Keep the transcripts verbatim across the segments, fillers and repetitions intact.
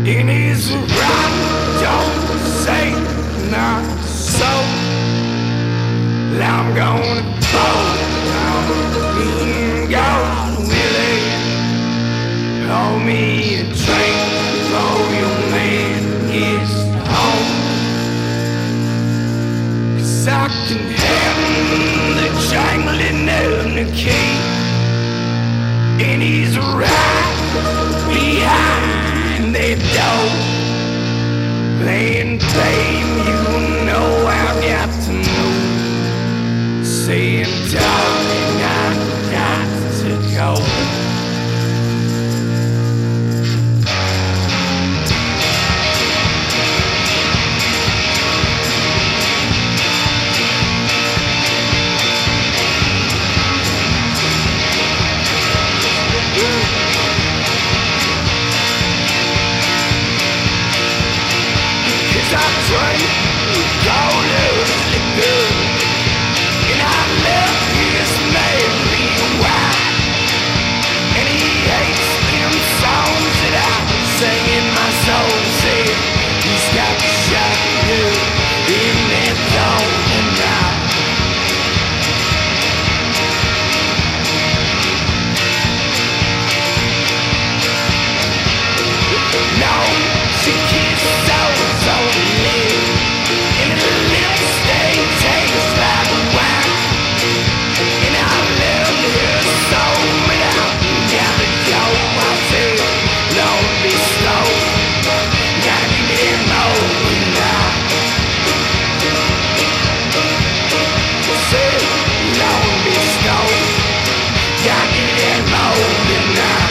In his right, don't say not so. I'm gonna fall down and go, Willie. Hold me a drink before your man gets home. 'Cause I can hear the jangling of the key. And he's right behind that door. Then, babe, you know I've got to move. Saying, darling, I've got to go. I drank all of the liquor, and I left his Mary White, and he hates them songs that I sing in my soul. Said he's got the shotgun in that golden night. No, she kissed so so live, and her lips they taste like wine. And I loved her so, but I gotta go. I said, don't be slow, gotta give me that moment now. I said, don't be slow, gotta give me that moment now.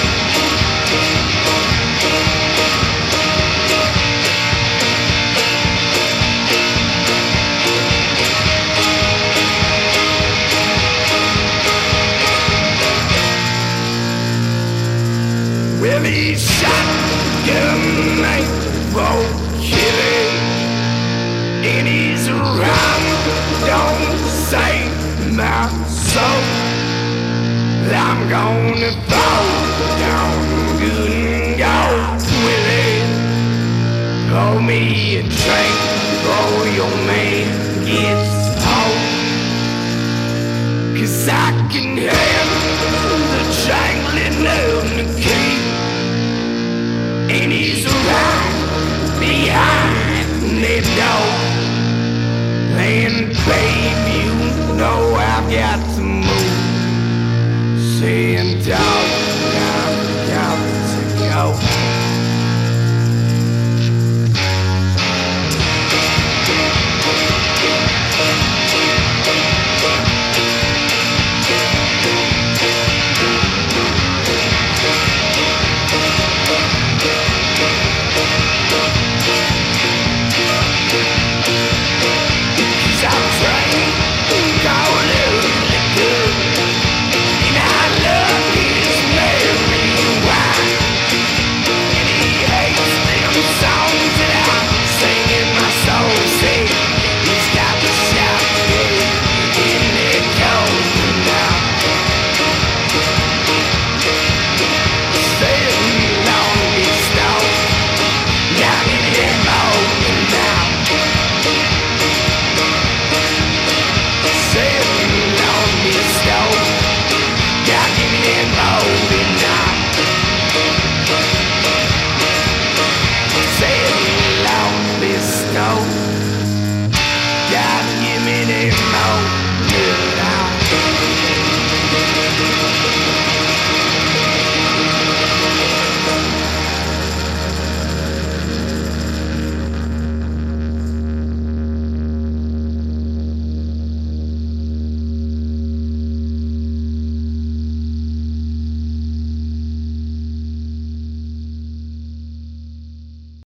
Well, he shot gun night for killing, and he's around, don't say my soul. I'm gonna fall down good and go, Willie. Pour me a drink before your man gets home. 'Cause I can hear the jangling of the key. And he's right behind that door. And babe, you know I've got to move. Saying, dog.